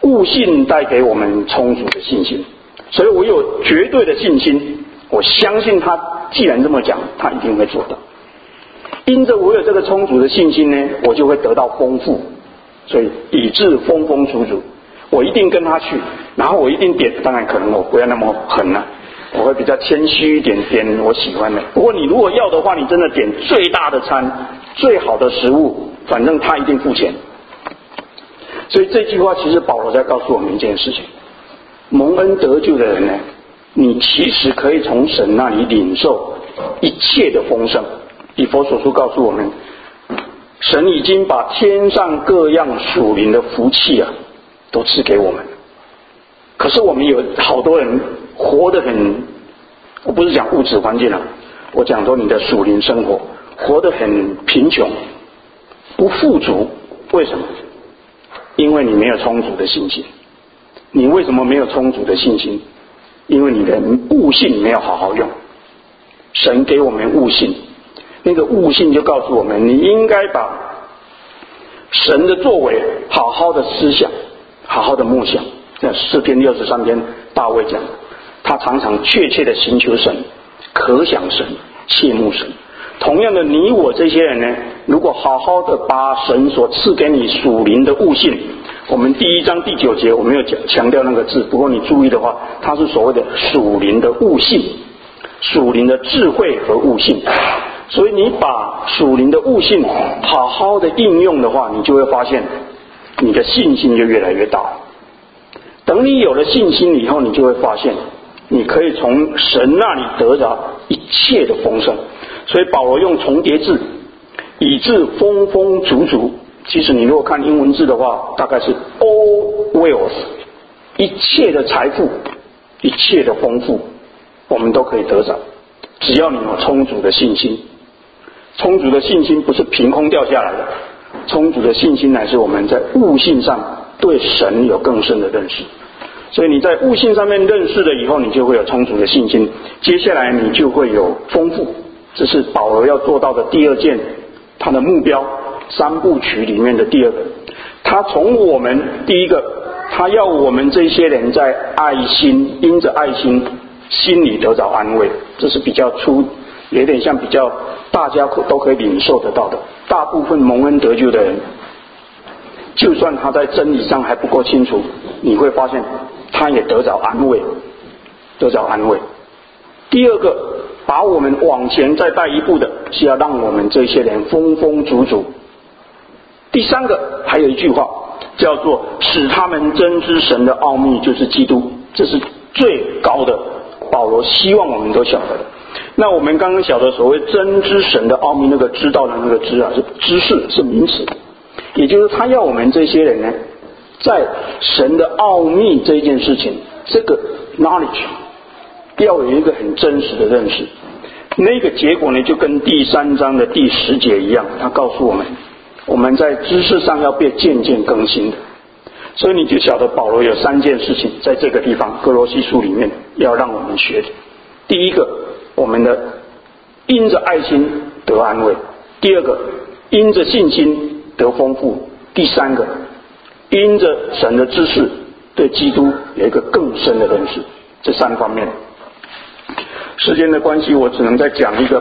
悟性带给我们充足的信心，所以我有绝对的信心，我相信他既然这么讲，他一定会做到。因着我有这个充足的信心呢，我就会得到丰富，所以以致丰丰足足。我一定跟他去，然后我一定点，当然可能我不要那么狠了，我会比较谦虚一点，点我喜欢的。不过你如果要的话，你真的点最大的餐，最好的食物，反正他一定付钱。所以这句话其实保罗在告诉我们一件事情：蒙恩得救的人呢，你其实可以从神那里领受一切的丰盛。以弗所书告诉我们，神已经把天上各样属灵的福气都赐给我们。可是我们有好多人活得很，我不是讲物质环境我讲说你的属灵生活活得很贫穷，不富足。为什么？因为你没有充足的信心。你为什么没有充足的信心？因为你的悟性没有好好用。神给我们悟性，那个悟性就告诉我们，你应该把神的作为好好的思想，好好的默想。在诗篇63篇大卫讲，他常常确切的寻求神，可想神，切慕神。同样的，你我这些人呢，如果好好的把神所赐给你属灵的悟性，我们第1章第9节我没有强调那个字，不过你注意的话，它是所谓的属灵的悟性，属灵的智慧和悟性。所以你把属灵的悟性好好的应用的话，你就会发现你的信心就越来越大。等你有了信心以后，你就会发现你可以从神那里得着一切的丰盛。所以保罗用重叠字，以致丰丰足足。其实你如果看英文字的话，大概是 all wealth， 一切的财富，一切的丰富，我们都可以得着，只要你有充足的信心。充足的信心不是凭空掉下来的，充足的信心乃是我们在悟性上对神有更深的认识。所以你在悟性上面认识了以后，你就会有充足的信心，接下来你就会有丰富。这是保罗要做到的第2件，他的目标3部曲里面的第2个。他从我们第一个，他要我们这些人在爱心，因着爱心心里得着安慰。这是比较粗，有点像比较大家都可以领受得到的。大部分蒙恩得救的人，就算他在真理上还不够清楚，你会发现他也得着安慰，得着安慰。第2个，把我们往前再带一步的，是要让我们这些人丰丰足足。第3个，还有一句话叫做使他们真知神的奥秘，就是基督。这是最高的，保罗希望我们都晓得的。那我们刚刚晓得所谓真知神的奥秘，那个知道的那个知是知识，是名词。也就是他要我们这些人呢，在神的奥秘这件事情，这个 knowledge 要有一个很真实的认识。那个结果呢，就跟第3章的第10节一样，他告诉我们，我们在知识上要被渐渐更新的。所以你就晓得保罗有3件事情在这个地方哥罗西书里面要让我们学的。第1个，我们的因着爱心得安慰；第2个，因着信心得丰富；第3个，因着神的知识对基督有一个更深的认识。这3方面，时间的关系，我只能再讲一个。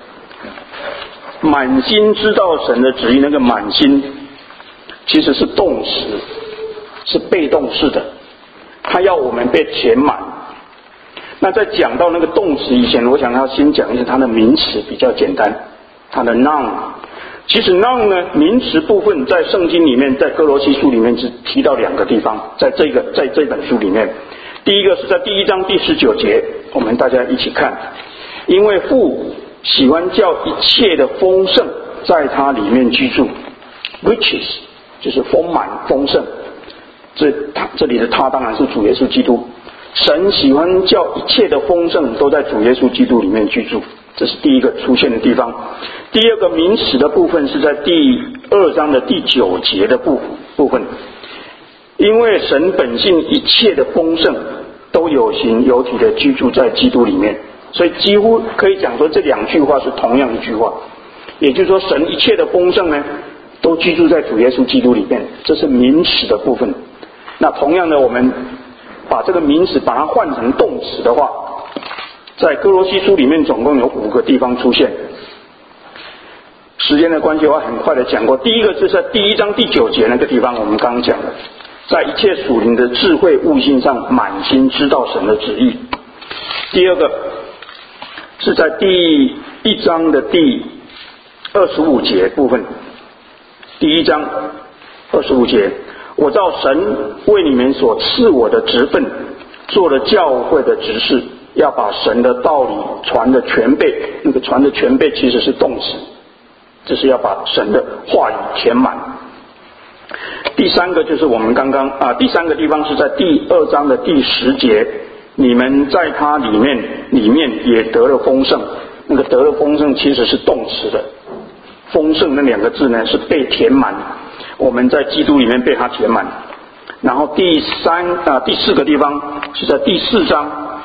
满心知道神的旨意，那个满心其实是动词，是被动式的，他要我们被填满。那在讲到那个动词以前，我想要先讲一下它的名词比较简单，它的 noun。其实 noun 呢，名词部分在圣经里面，在哥罗西书里面只提到2个地方，在这本书里面，第一个是在第1章第19节，我们大家一起看，因为父喜欢叫一切的丰盛在他里面居住 ，riches 就是丰满丰盛。这里的他当然是主耶稣基督。神喜欢叫一切的丰盛都在主耶稣基督里面居住，这是第一个出现的地方。第2个名词的部分是在第2章的第9节的部分，因为神本性一切的丰盛都有形有体的居住在基督里面。所以几乎可以讲说这2句话是同样一句话，也就是说神一切的丰盛呢都居住在主耶稣基督里面，这是名词的部分。 那同样的，我们把这个名词把它换成动词的话，在哥罗西书里面总共有5个地方出现。时间的关系，我很快的讲过。第一个就是在第1章第9节那个地方，我们刚刚讲的，在一切属灵的智慧悟性上满心知道神的旨意。第二个是在第1章的第25节部分，第1章25节，我照神为你们所赐我的职分，做了教会的执事，要把神的道理传的全备。那个传的全备其实是动词，这是要把神的话语填满。第三个就是我们刚刚第三个地方是在第2章的第10节，你们在它里面也得了丰盛。那个得了丰盛其实是动词的，丰盛那2个字呢是被填满，我们在基督里面被它填满。然后第4个地方是在第4章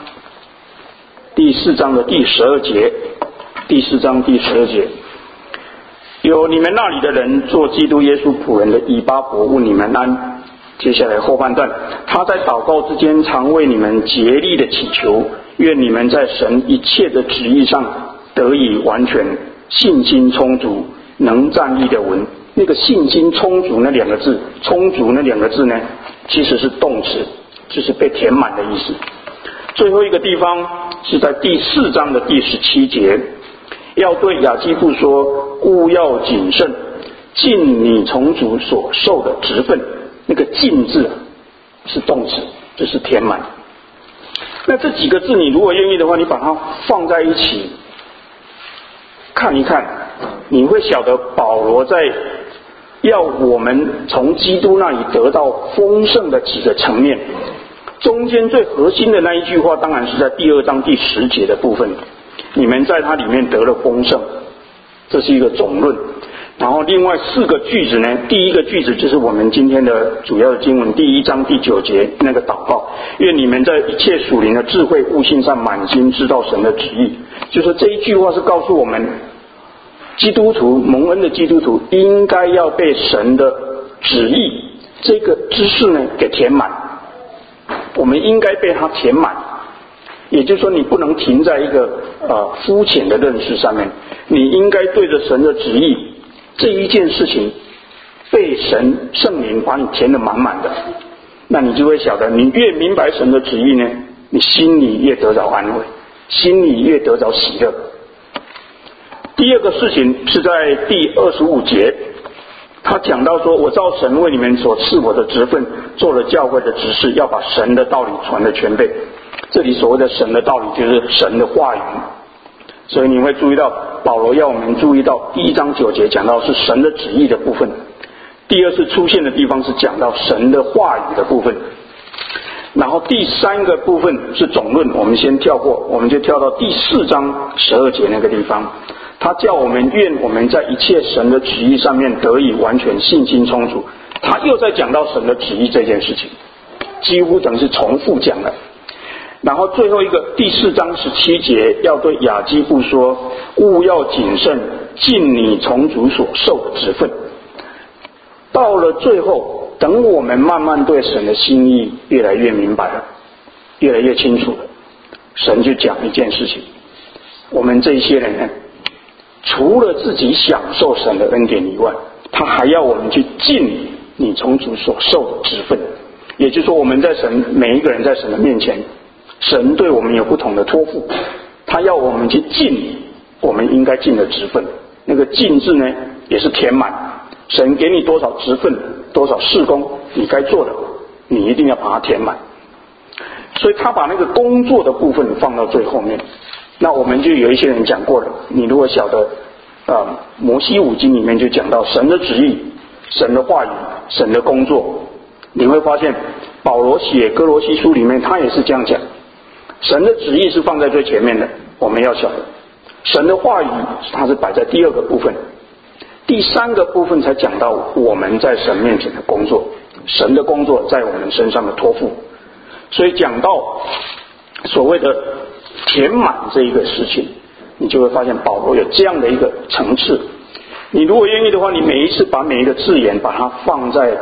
的第12节，第4章第12节，有你们那里的人做基督耶稣仆人的以巴伯问你们安。接下来后半段，他在祷告之间常为你们竭力的祈求，愿你们在神一切的旨意上得以完全，信心充足，能站立的稳。那个信心充足那2个字，充足那2个字呢，其实是动词，就是被填满的意思。最后一个地方是在第4章的第17节，要对亚基布说，务要谨慎，尽你从主所受的职分。那个尽字是动词，这是填满。那这几个字你如果愿意的话，你把它放在一起看一看，你会晓得保罗在要我们从基督那里得到丰盛的几个层面。中间最核心的那一句话当然是在第2章第10节的部分，你们在它里面得了丰盛，这是一个总论。然后另外4个句子呢，第一个句子就是我们今天的主要的经文，第1章第9节那个祷告，愿你们在一切属灵的智慧悟性上满心知道神的旨意。就是这一句话是告诉我们，基督徒蒙恩的基督徒应该要被神的旨意这个知识呢给填满，我们应该被它填满。也就是说，你不能停在一个肤浅的认识上面，你应该对着神的旨意这一件事情被神圣灵把你填得满满的，那你就会晓得，你越明白神的旨意呢，你心里越得着安慰，心里越得着喜乐。第二个事情是在第25节，他讲到说，我照神为你们所赐我的职分，做了教会的执事，要把神的道理传得全备。这里所谓的神的道理就是神的话语，所以你会注意到保罗要我们注意到第1章9节讲到是神的旨意的部分，第二次出现的地方是讲到神的话语的部分，然后第3个部分是总论，我们先跳过，我们就跳到第4章12节那个地方，他叫我们愿我们在一切神的旨意上面得以完全，信心充足。他又在讲到神的旨意这件事情，几乎等于是重复讲了。然后最后一个第4章17节要对亚基布说，务要谨慎，尽你从主所受的职分。到了最后，等我们慢慢对神的心意越来越明白了，越来越清楚了，神就讲一件事情，我们这些人呢，除了自己享受神的恩典以外，他还要我们去尽你从主所受的职分。也就是说，我们在神每一个人在神的面前，神对我们有不同的托付，他要我们去尽我们应该尽的职分。那个尽字呢，也是填满，神给你多少职分，多少事工你该做的，你一定要把它填满。所以他把那个工作的部分放到最后面。那我们就有一些人讲过了，你如果晓得摩西五经里面就讲到神的旨意、神的话语、神的工作，你会发现保罗写哥罗西书里面他也是这样讲，神的旨意是放在最前面的，我们要晓得神的话语它是摆在第2个部分，第3个部分才讲到我们在神面前的工作，神的工作在我们身上的托付。所以讲到所谓的填满这一个事情，你就会发现保罗有这样的一个层次。你如果愿意的话，你每一次把每一个字眼把它放在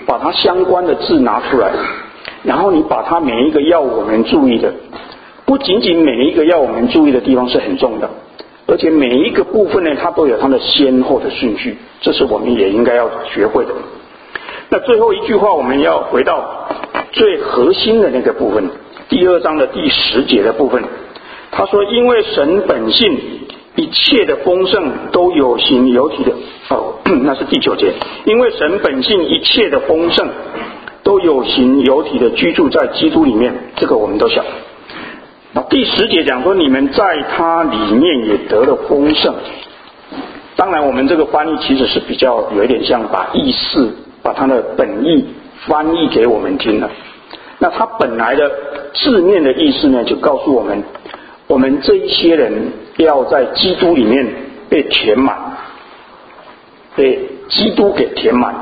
把它相关的字拿出来，然后你把它每一个要我们注意的，不仅仅每一个要我们注意的地方是很重要，而且每一个部分呢，它都有它的先后的顺序，这是我们也应该要学会的。那最后一句话，我们要回到最核心的那个部分，第2章的第10节的部分。他说，因为神本性一切的丰盛都有形有体的，那是第9节。因为神本性一切的丰盛都有形有体的居住在基督里面，这个我们都晓得。那第10节讲说，你们在他里面也得了丰盛。当然我们这个翻译其实是比较有一点像把意思把它的本意翻译给我们听了。那它本来的字面的意思呢，就告诉我们，我们这一些人要在基督里面被填满，被基督给填满，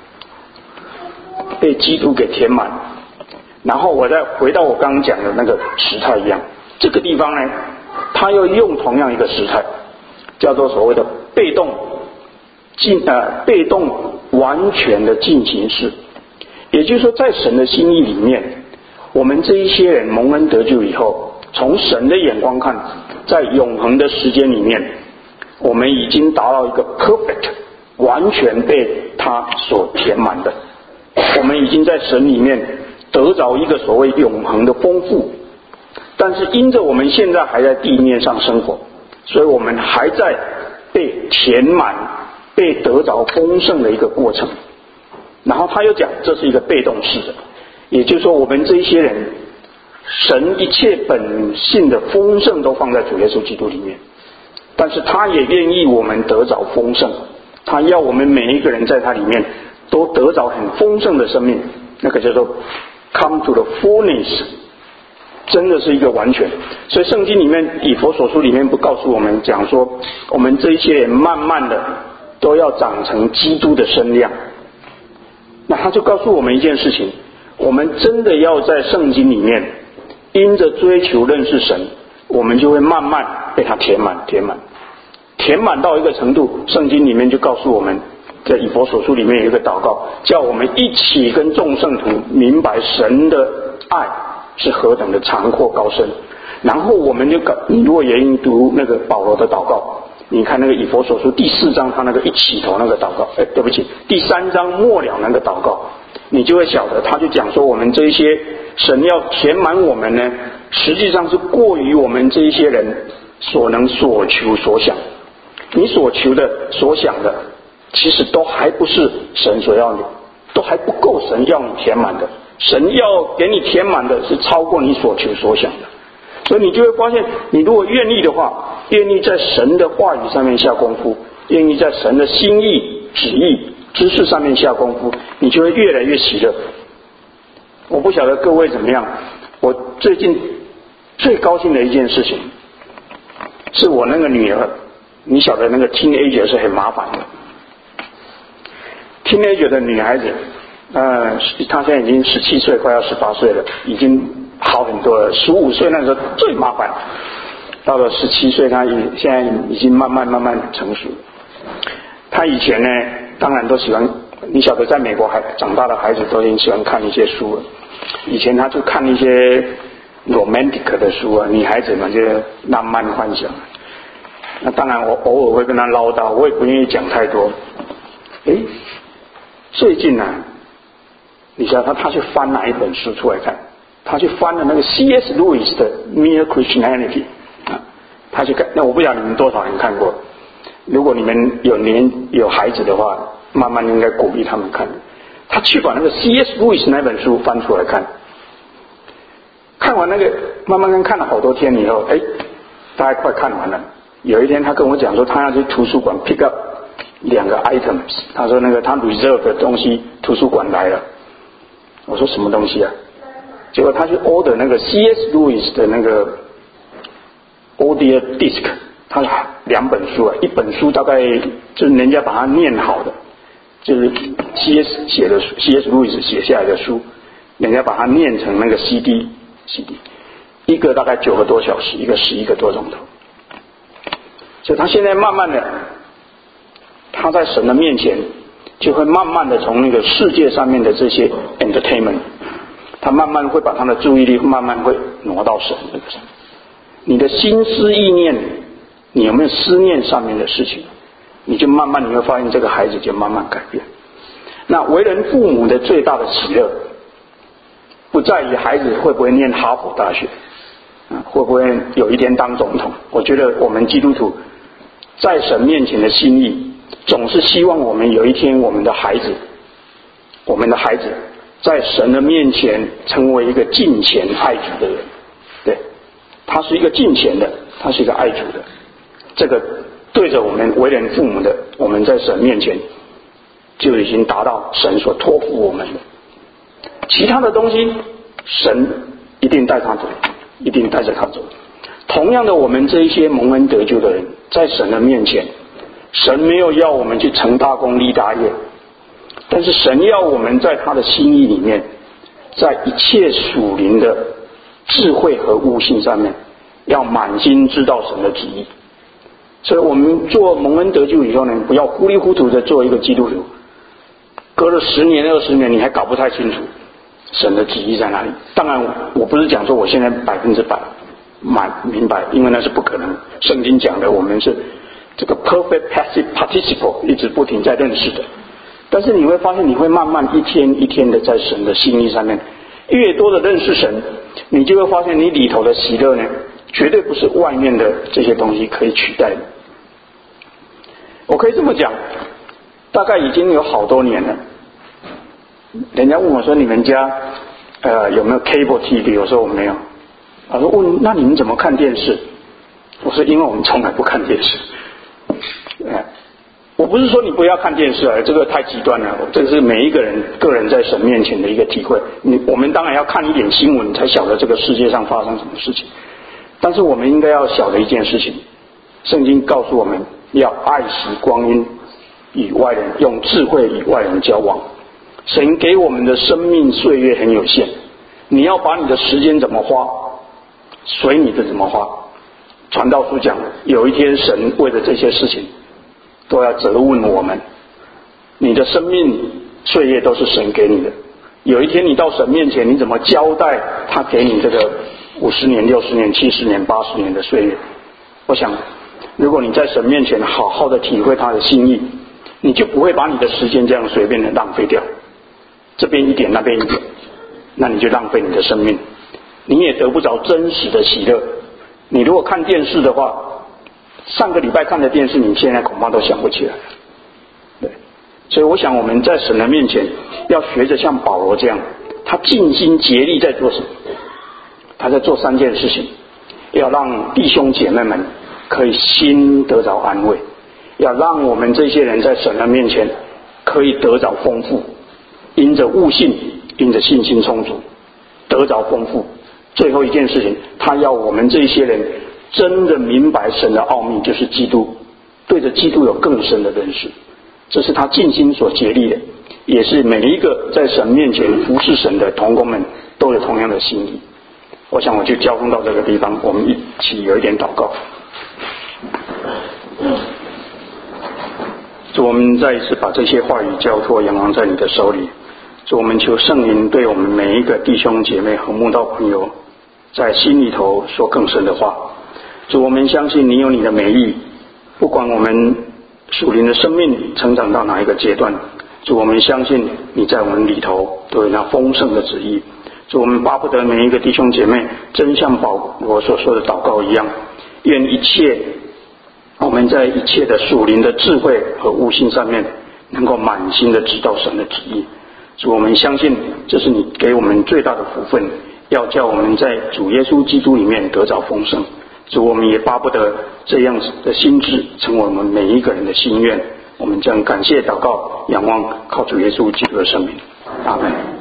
被基督给填满。然后我再回到我刚刚讲的那个时态一样，这个地方呢，它又用同样一个时态，叫做所谓的被动完全的进行式。也就是说，在神的心意里面，我们这一些人蒙恩得救以后，从神的眼光看，在永恒的时间里面，我们已经达到一个 perfect 完全被他所填满的，我们已经在神里面得着一个所谓永恒的丰富。但是因着我们现在还在地面上生活，所以我们还在被填满，被得着丰盛的一个过程。然后他又讲，这是一个被动式的，也就是说，我们这一些人，神一切本性的丰盛都放在主耶稣基督里面，但是他也愿意我们得着丰盛，他要我们每一个人在他里面都得着很丰盛的生命，那个叫做 come to the fullness， 真的是一个完全。所以圣经里面以弗所书里面不告诉我们讲说，我们这一些人慢慢的都要长成基督的身量。那他就告诉我们一件事情，我们真的要在圣经里面因着追求认识神，我们就会慢慢被他填满到一个程度。圣经里面就告诉我们，在以弗所书里面有一个祷告，叫我们一起跟众圣徒明白神的爱是何等的长阔高深。然后我们就你如果也读那个保罗的祷告，你看那个以弗所书第4章他那个一起头那个祷告，对不起，第3章末了那个祷告，你就会晓得，他就讲说，我们这一些神要填满我们呢，实际上是过于我们这一些人所能所求所想。你所求的所想的，其实都还不是神所要的，都还不够神要你填满的。神要给你填满的是超过你所求所想的。所以你就会发现，你如果愿意的话，愿意在神的话语上面下功夫，愿意在神的心意旨意知识上面下功夫，你就会越来越喜乐。我不晓得各位怎么样，我最近最高兴的一件事情是我那个女儿，你晓得那个 teenager 是很麻烦的， teenager 的女孩子她现在已经17岁快要18岁了，已经好很多了。15岁那时候最麻烦，到了17岁她现在已经慢慢成熟。她以前呢当然都喜欢，你晓得在美国长大的孩子都很喜欢看一些书，以前她就看一些 romantic 的书啊，女孩子嘛就浪漫幻想。那当然我偶尔会跟她唠叨，我也不愿意讲太多。最近你知道他去翻哪一本书出来看？他去翻了那个 C.S. Lewis 的 Mere Christianity 他去看。那我不知道你们多少人看过，如果你们有孩子的话，慢慢应该鼓励他们看。他去把那个 C.S. Lewis 那本书翻出来看，看完那个慢慢看了好多天以后，大概快看完了。有一天他跟我讲说，他要去图书馆 pick up 2个 items， 他说那个他 reserve 的东西图书馆来了。我说什么东西啊？结果他去 order 那个 C.S. Lewis 的那个 audio disc， 他2本书一本书大概就是人家把它念好的，就是 C.S. Lewis 写下来的书，人家把它念成那个 CD， 一个大概9个多小时，一个11个多钟头。所以他现在慢慢的，他在神的面前就会慢慢的从那个世界上面的这些 entertainment， 他慢慢会把他的注意力慢慢会挪到神这个上。你的心思意念，你有没有思念上面的事情，你就慢慢你会发现这个孩子就慢慢改变。那为人父母的最大的喜乐，不在于孩子会不会念哈佛大学，会不会有一天当总统。我觉得我们基督徒在神面前的心意，总是希望我们有一天我们的孩子在神的面前成为一个敬虔爱主的人。对，他是一个敬虔的，他是一个爱主的。这个对着我们为人父母的，我们在神面前就已经达到神所托付我们的。其他的东西神一定带他走，一定带着他走。同样的，我们这一些蒙恩得救的人，在神的面前，神没有要我们去成大功立大业，但是神要我们在他的心意里面，在一切属灵的智慧和悟性上面，要满心知道神的旨意。所以我们做蒙恩得救以后呢，不要糊里糊涂的做一个基督徒，隔了10年20年你还搞不太清楚神的旨意在哪里。当然我不是讲说我现在100%明白，因为那是不可能。圣经讲的我们是这个 perfect passive participle， 一直不停在认识的。但是你会发现，你会慢慢一天一天的在神的心意上面越多的认识神，你就会发现你里头的喜乐呢，绝对不是外面的这些东西可以取代的。我可以这么讲，大概已经有好多年了。人家问我说：“你们家有没有 cable TV？” 我说我没有。他说：“问那你们怎么看电视？”我说：“因为我们从来不看电视。”我不是说你不要看电视啊，这个太极端了。这个是每一个人个人在神面前的一个体会。我们当然要看一点新闻，才晓得这个世界上发生什么事情。但是我们应该要晓得一件事情，圣经告诉我们要爱惜光阴，与外人用智慧与外人交往。神给我们的生命岁月很有限，你要把你的时间怎么花，随你的怎么花。传道书讲，有一天神为了这些事情都要责问我们。你的生命岁月都是神给你的，有一天你到神面前，你怎么交代他给你这个50年60年70年80年的岁月。我想如果你在神面前好好的体会他的心意，你就不会把你的时间这样随便的浪费掉，这边一点那边一点，那你就浪费你的生命，你也得不着真实的喜乐。你如果看电视的话，上个礼拜看的电视你现在恐怕都想不起来了。对，所以我想我们在神的面前要学着像保罗这样，他尽心竭力在做什么？他在做3件事情，要让弟兄姐妹们可以心得着安慰，要让我们这些人在神的面前可以得着丰富，因着悟性因着信心充足得着丰富。最后一件事情，他要我们这些人真的明白神的奥秘，就是基督，对着基督有更深的认识。这是他尽心所竭力的，也是每一个在神面前服侍神的同工们都有同样的心意。我想我就交通到这个地方，我们一起有一点祷告。主，我们再一次把这些话语交托仰望在你的手里。主，我们求圣灵对我们每一个弟兄姐妹和慕道朋友在心里头说更深的话。主，我们相信你有你的美意，不管我们属灵的生命成长到哪一个阶段，主，我们相信你在我们里头都有那丰盛的旨意。主，我们巴不得每一个弟兄姐妹真像保罗所说的祷告一样，愿我们在一切的属灵的智慧和悟性上面能够满心的知道神的旨意。主，我们相信这是你给我们最大的福分，要叫我们在主耶稣基督里面得着丰盛。主，我们也巴不得这样子的心志成为我们每一个人的心愿。我们将感谢祷告仰望靠主耶稣基督的圣名，阿们。